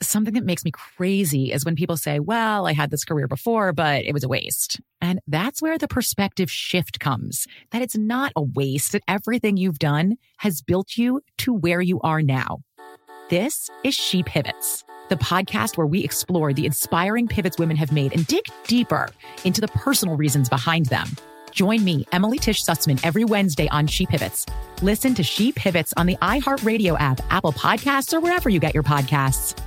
something that makes me crazy is when people say, well, I had this career before, but it was a waste. And that's where the perspective shift comes, that it's not a waste, that everything you've done has built you to where you are now. This is She Pivots, the podcast where we explore the inspiring pivots women have made and dig deeper into the personal reasons behind them. Join me, Emily Tish Sussman, every Wednesday on She Pivots. Listen to She Pivots on the iHeartRadio app, Apple Podcasts, or wherever you get your podcasts.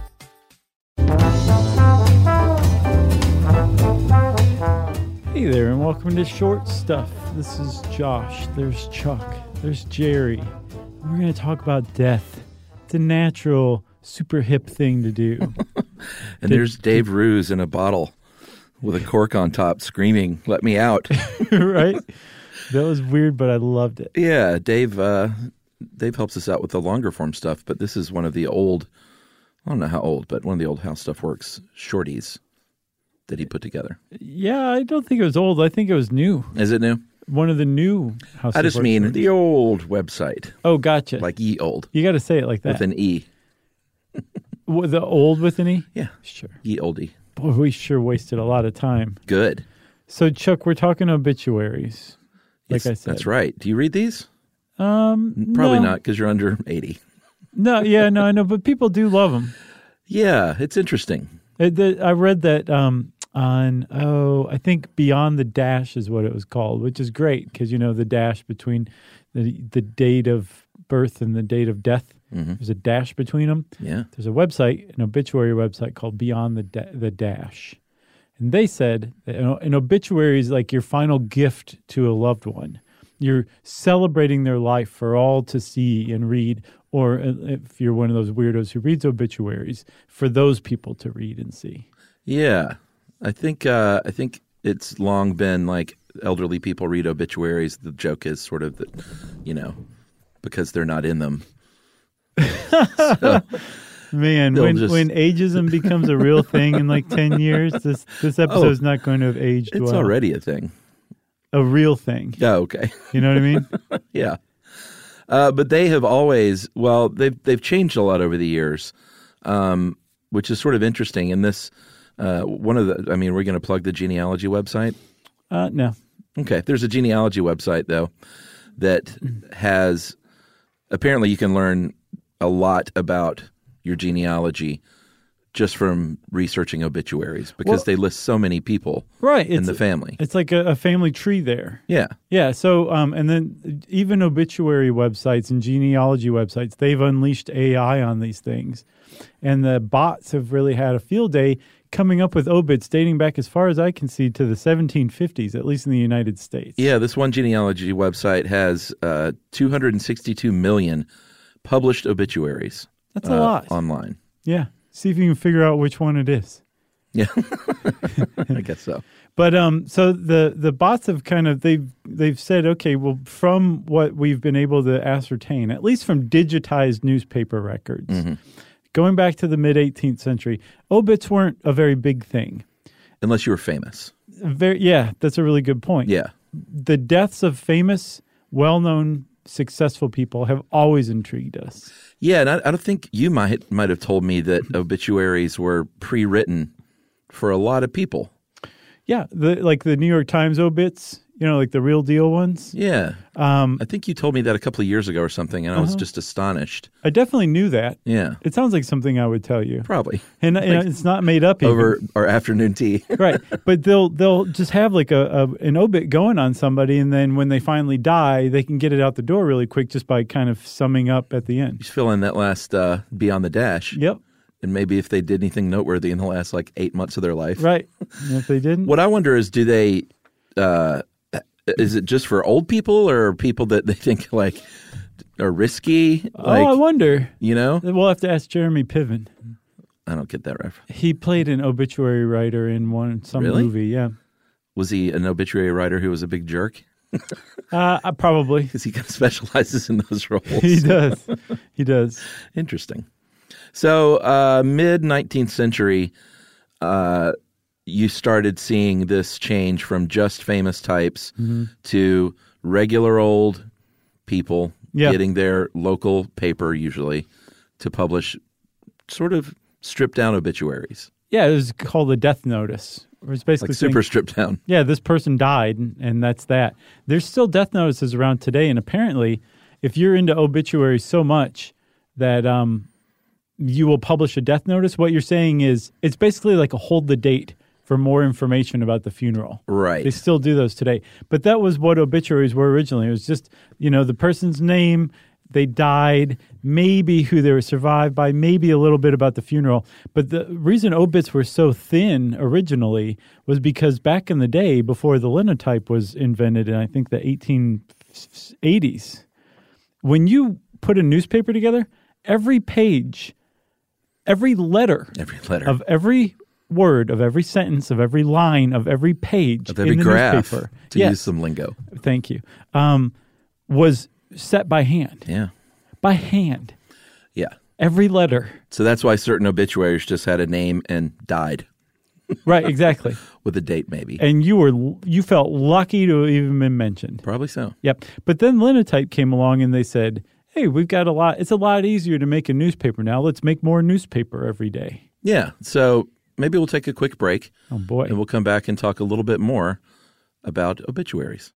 Hey there, and welcome to Short Stuff. This is Josh. There's Chuck. There's Jerry. We're going to talk about death. It's a natural, super hip thing to do. And there's Dave Roos in a bottle with a cork on top screaming, "Let me out." Right? That was weird, but I loved it. Yeah, Dave helps us out with the longer form stuff, but this is one of the old, I don't know how old, but one of the old How Stuff Works shorties that he put together. Yeah, I don't think it was old. I think it was new. Is it new? One of the new House I just of mean Works. the old website. Oh, gotcha. Like ye old. You got to say it like that. With an E. The old with an E? Yeah. Sure. Ye oldie. Boy, we sure wasted a lot of time. Good. So, Chuck, we're talking obituaries. Like Yes, I said. That's right. Do you read these? Probably Probably not, because you're under 80. No, yeah, no, I know, but people do love them. Yeah, it's interesting. I read that on, I think Beyond the Dash is what it was called, which is great because, you know, the dash between the date of birth and the date of death. Mm-hmm. There's a dash between them. Yeah. There's a website, an obituary website called Beyond the Dash. And they said that an obituary is like your final gift to a loved one. You're celebrating their life for all to see and read, or if you're one of those weirdos who reads obituaries, for those people to read and see. Yeah. I think it's long been like elderly people read obituaries. The joke is sort of that, you know, because they're not in them. So, man, when ageism becomes a real thing in like 10 years, this episode's not going to have aged well. It's already a thing. A real thing. Yeah, okay. You know what I mean? Yeah. But they have always, well, they've changed a lot over the years, which is sort of interesting. And this, we're going to plug the genealogy website? No. Okay. There's a genealogy website, though, that has, apparently you can learn a lot about your genealogy just from researching obituaries because they list so many people in the family. It's like a family tree there. Yeah. Yeah. So, and then even obituary websites and genealogy websites, they've unleashed AI on these things. And the bots have really had a field day coming up with obits dating back as far as I can see to the 1750s, at least in the United States. Yeah. This one genealogy website has 262 million published obituaries. That's a lot. Online. Yeah. See if you can figure out which one it is. Yeah, I guess so. But so the bots have kind of they've said, okay, well, from what we've been able to ascertain, at least from digitized newspaper records, going back to the mid 18th century, obits weren't a very big thing, unless you were famous. Yeah, that's a really good point. Yeah, the deaths of famous, well-known, successful people have always intrigued us. Yeah, and I don't think you might have told me that obituaries were pre-written for a lot of people. Yeah, like the New York Times obits, you know, like the real deal ones. Yeah. I think you told me that a couple of years ago or something, and I was just astonished. I definitely knew that. Yeah. It sounds like something I would tell you. Probably. And it's not made up even. Over our afternoon tea. Right. But they'll just have like an obit going on somebody, and then when they finally die, they can get it out the door really quick just by kind of summing up at the end. Just fill in that last Beyond the Dash. Yep. And maybe if they did anything noteworthy in the last 8 months of their life. Right. And if they didn't. What I wonder is, do they is it just for old people or people that they think are risky? I wonder. You know? We'll have to ask Jeremy Piven. I don't get that reference. He played an obituary writer in some Really? movie, yeah. Was he an obituary writer who was a big jerk? Probably. Because he kind of specializes in those roles. He does. He does. Interesting. So mid-19th century, you started seeing this change from just famous types to regular old people getting their local paper usually to publish sort of stripped down obituaries. Yeah, it was called a death notice. It was basically Like super saying, stripped down. yeah, this person died, and that's that. There's still death notices around today, and apparently, if you're into obituaries so much that you will publish a death notice, what you're saying is it's basically like a hold the date for more information about the funeral. Right. They still do those today. But that was what obituaries were originally. It was just, the person's name, they died, maybe who they were survived by, maybe a little bit about the funeral. But the reason obits were so thin originally was because back in the day, before the linotype was invented in, I think, the 1880s, when you put a newspaper together, every page, every letter of every word, of every sentence, of every line, of every page of every in the graph, newspaper, to use some lingo. Thank you, was set by hand. Yeah. By hand. Yeah. Every letter. So that's why certain obituaries just had a name and died. Right, exactly. With a date, maybe. And you felt lucky to have even been mentioned. Probably so. Yep. But then linotype came along and they said, hey, we've got it's a lot easier to make a newspaper now. Let's make more newspaper every day. Yeah. So maybe we'll take a quick break. Oh, boy. And we'll come back and talk a little bit more about obituaries.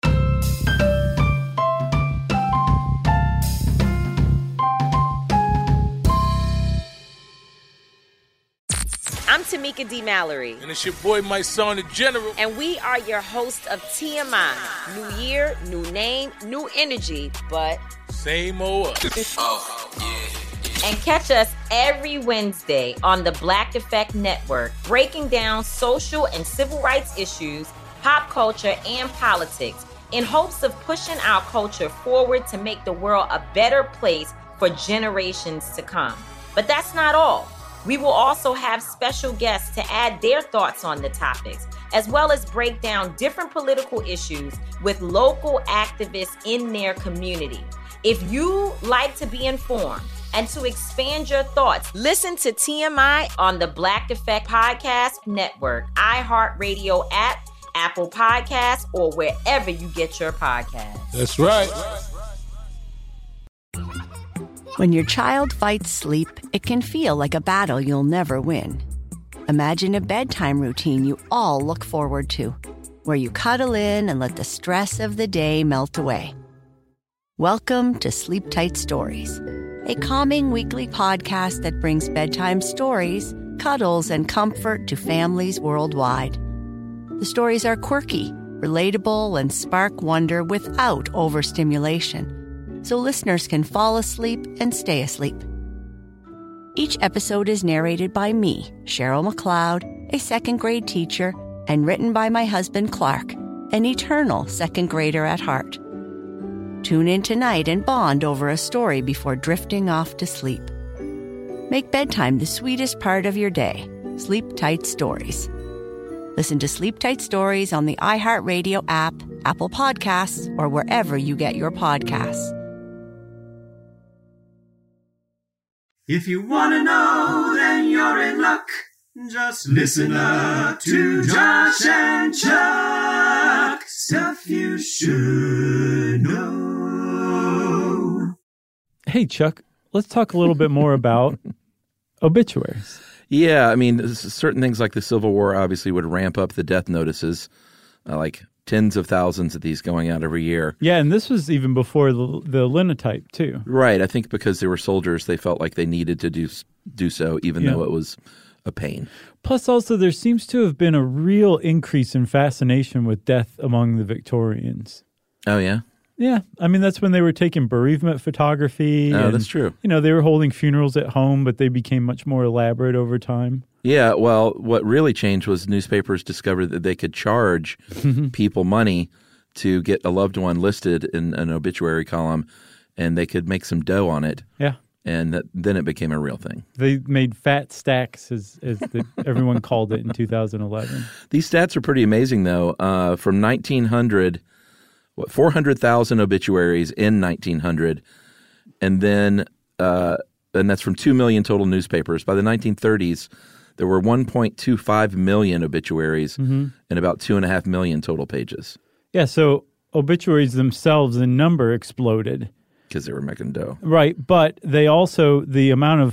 I'm Tamika D. Mallory. And it's your boy, my son, the General. And we are your hosts of TMI. New year, new name, new energy, but same old us. Oh, yeah. And catch us every Wednesday on the Black Effect Network, breaking down social and civil rights issues, pop culture, and politics in hopes of pushing our culture forward to make the world a better place for generations to come. But that's not all. We will also have special guests to add their thoughts on the topics, as well as break down different political issues with local activists in their community. If you like to be informed and to expand your thoughts, listen to TMI on the Black Effect Podcast Network, iHeartRadio app, Apple Podcasts, or wherever you get your podcasts. That's right. When your child fights sleep, it can feel like a battle you'll never win. Imagine a bedtime routine you all look forward to, where you cuddle in and let the stress of the day melt away. Welcome to Sleep Tight Stories, a calming weekly podcast that brings bedtime stories, cuddles, and comfort to families worldwide. The stories are quirky, relatable, and spark wonder without overstimulation, so listeners can fall asleep and stay asleep. Each episode is narrated by me, Cheryl McLeod, a second-grade teacher, and written by my husband, Clark, an eternal second grader at heart. Tune in tonight and bond over a story before drifting off to sleep. Make bedtime the sweetest part of your day. Sleep Tight Stories. Listen to Sleep Tight Stories on the iHeartRadio app, Apple Podcasts, or wherever you get your podcasts. If you want to know, then you're in luck. Just listen up to Josh and Chuck. Stuff you should know. Hey, Chuck, let's talk a little bit more about obituaries. Yeah, I mean, certain things like the Civil War obviously would ramp up the death notices, like tens of thousands of these going out every year. Yeah, and this was even before the linotype, too. Right. I think because they were soldiers, they felt like they needed to do so, even though it was a pain. Plus, also, there seems to have been a real increase in fascination with death among the Victorians. Oh, yeah? Yeah. I mean, that's when they were taking bereavement photography. Oh, and, that's true. They were holding funerals at home, but they became much more elaborate over time. Yeah, well, what really changed was newspapers discovered that they could charge people money to get a loved one listed in an obituary column, and they could make some dough on it. Yeah. And then it became a real thing. They made fat stacks, as everyone called it in 2011. These stats are pretty amazing, though. From 1900, 400,000 obituaries in 1900, and then and that's from 2 million total newspapers. By the 1930s, there were 1.25 million obituaries and about 2.5 million total pages. Yeah, so obituaries themselves in number exploded. Because they were making dough. Right, but they also, the amount of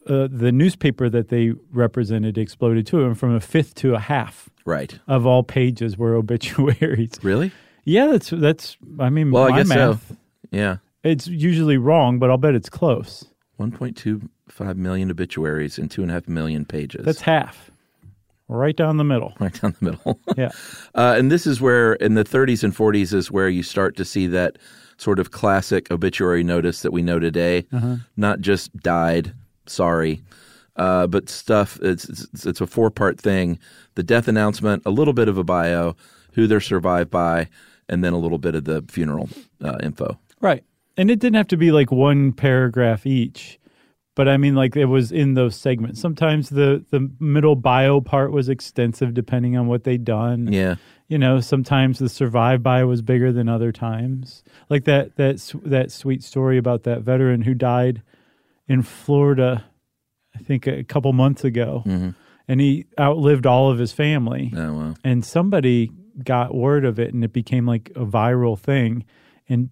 the newspaper that they represented exploded too, and from a fifth to a half Right. of all pages were obituaries. Really? Yeah, that's. I mean, Well, my I guess math. so. Yeah. It's usually wrong, but I'll bet it's close. 1.25 million obituaries and 2.5 million pages. That's half, right down the middle. right down the middle. Yeah. And this is where, in the 30s and 40s, is where you start to see that sort of classic obituary notice that we know today. Not just died, sorry, but stuff. It's a 4-part thing: the death announcement, a little bit of a bio, who they're survived by, and then a little bit of the funeral info. Right. And it didn't have to be like one paragraph each, but I mean, like it was in those segments. Sometimes the middle bio part was extensive depending on what they'd done. Yeah. You know, sometimes the survive bio was bigger than other times. Like that sweet story about that veteran who died in Florida, I think a couple months ago, and he outlived all of his family. Oh, wow. And somebody got word of it, and it became like a viral thing. And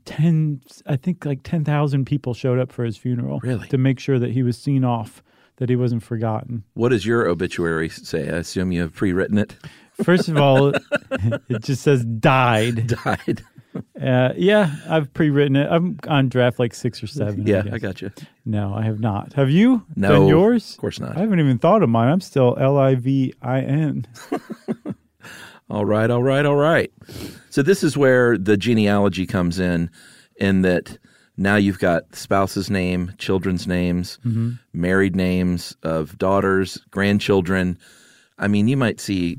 10,000 people showed up for his funeral. Really? To make sure that he was seen off, that he wasn't forgotten. What does your obituary say? I assume you have pre-written it. First of all, it just says died. Died. Yeah, I've pre-written it. I'm on draft like 6 or 7. Yeah, guess. I got you. No, I have not. Have you No, done yours? of course not. I haven't even thought of mine. I'm still LIVIN. All right. So this is where the genealogy comes in that now you've got spouse's name, children's names, married names of daughters, grandchildren. I mean, you might see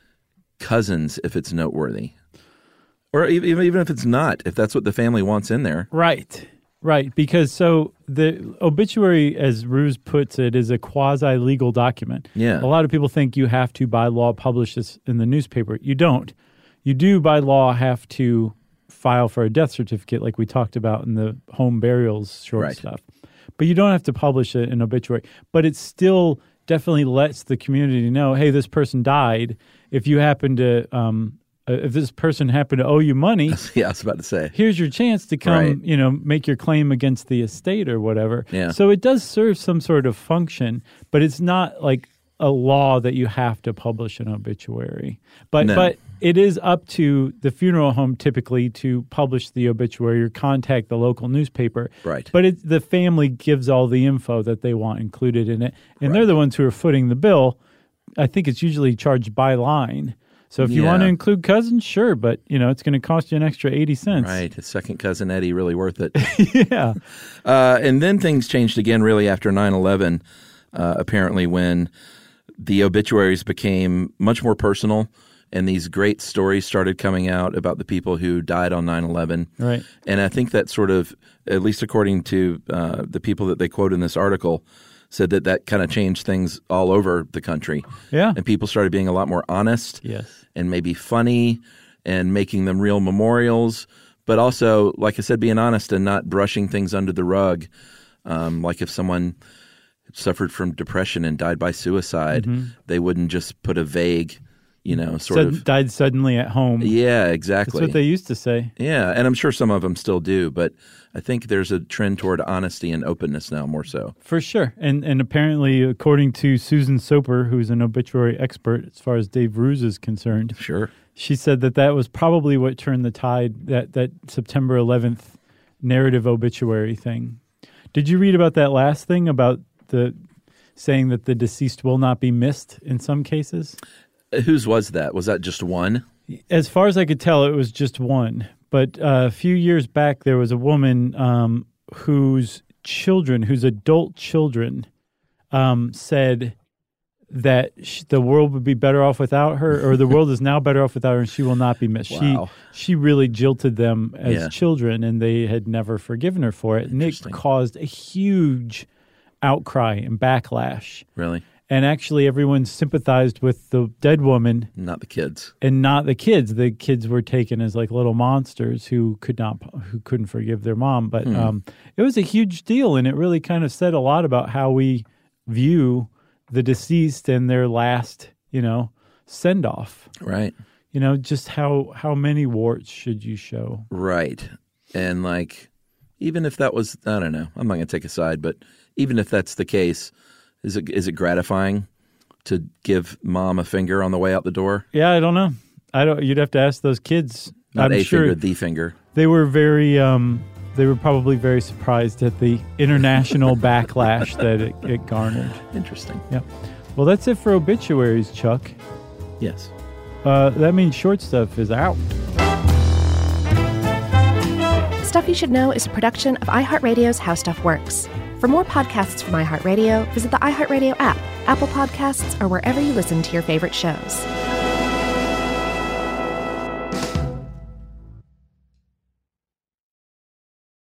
cousins if it's noteworthy. Or even if it's not, if that's what the family wants in there. Right. Because so the obituary, as Ruse puts it, is a quasi-legal document. Yeah. A lot of people think you have to, by law, publish this in the newspaper. You don't. You do, by law, have to file for a death certificate like we talked about in the home burials short stuff. But you don't have to publish it in obituary. But it still definitely lets the community know, hey, this person died. If you happen to if this person happened to owe you money, Yeah, I was about to say. here's your chance to come, Right. make your claim against the estate or whatever. Yeah. So it does serve some sort of function, but it's not like a law that you have to publish an obituary. But No. but it is up to the funeral home typically to publish the obituary or contact the local newspaper. Right. But the family gives all the info that they want included in it, and they're the ones who are footing the bill. I think it's usually charged by line. So if you want to include cousins, sure, but it's going to cost you an extra 80 cents. Right. His second cousin Eddie, really worth it. Yeah. And then things changed again really after 9/11, apparently, when the obituaries became much more personal and these great stories started coming out about the people who died on 9/11. Right. And I think that sort of, at least according to the people that they quote in this article, said that kind of changed things all over the country. Yeah. And people started being a lot more honest. Yes. And maybe funny and making them real memorials. But also, like I said, being honest and not brushing things under the rug. Like if someone suffered from depression and died by suicide, they wouldn't just put a vague, died suddenly at home. Yeah, exactly. That's what they used to say. Yeah, and I'm sure some of them still do, but I think there's a trend toward honesty and openness now more so. For sure. And apparently, according to Susan Soper, who's an obituary expert as far as Dave Ruse is concerned, Sure. she said that was probably what turned the tide, that September 11th narrative obituary thing. Did you read about that last thing about the saying that the deceased will not be missed in some cases? Whose was that? Was that just one? As far as I could tell, it was just one. But a few years back, there was a woman whose adult children, said that the world would be better off without her, or the world is now better off without her, and she will not be missed. Wow. She really jilted them as Yeah. children, and they had never forgiven her for it. And it caused a huge outcry and backlash. Really? And actually, everyone sympathized with the dead woman. Not the kids. And not the kids. The kids were taken as like little monsters who couldn't forgive their mom. But it was a huge deal, and it really kind of said a lot about how we view the deceased and their last, send off. Right. Just how many warts should you show? Right. And like, even if that was, I don't know, I'm not going to take a side, but even if that's the case, Is it gratifying to give mom a finger on the way out the door? Yeah, I don't know. You'd have to ask those kids. Not I'm a sure finger, the finger. they were very. They were probably very surprised at the international backlash that it garnered. Interesting. Yeah. Well, that's it for obituaries, Chuck. Yes. That means Short Stuff is out. Stuff You Should Know is a production of iHeartRadio's How Stuff Works. For more podcasts from iHeartRadio, visit the iHeartRadio app, Apple Podcasts, or wherever you listen to your favorite shows.